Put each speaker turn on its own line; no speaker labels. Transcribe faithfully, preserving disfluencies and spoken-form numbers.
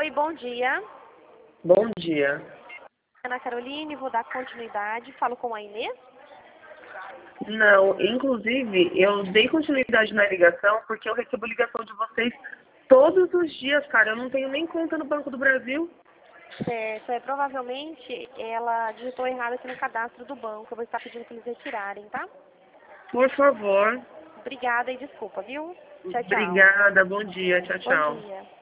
Oi, bom dia.
Bom dia.
Ana Caroline, vou dar continuidade. Falo com a Inês.
Não, inclusive, eu dei continuidade na ligação porque eu recebo ligação de vocês todos os dias, cara. Eu não tenho nem conta no Banco do Brasil.
Certo, é, provavelmente ela digitou errado aqui no cadastro do banco. Eu vou estar pedindo para eles retirarem, tá?
Por favor.
Obrigada e desculpa, viu? Tchau, tchau.
Obrigada, bom dia. Tchau,
Bom
tchau.
dia.